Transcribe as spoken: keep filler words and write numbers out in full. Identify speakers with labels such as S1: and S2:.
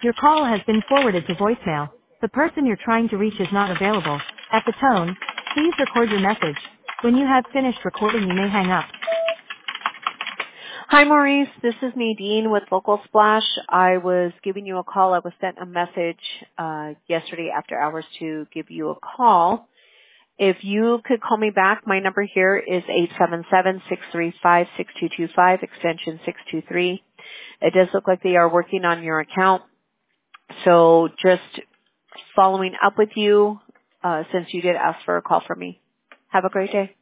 S1: Your call has been forwarded to voicemail. The person you're trying to reach is not available. At the tone, please record your message. When you have finished recording, you may hang up.
S2: Hi, Maurice. This is Nadine with Local Splash. I was giving you a call. I was sent a message uh, yesterday after hours to give you a call. If you could call me back, my number here is eight seven seven, six three five, six two two five, extension six two three. It does look like they are working on your account. So just following up with you uh, since you did ask for a call from me. Have a great day.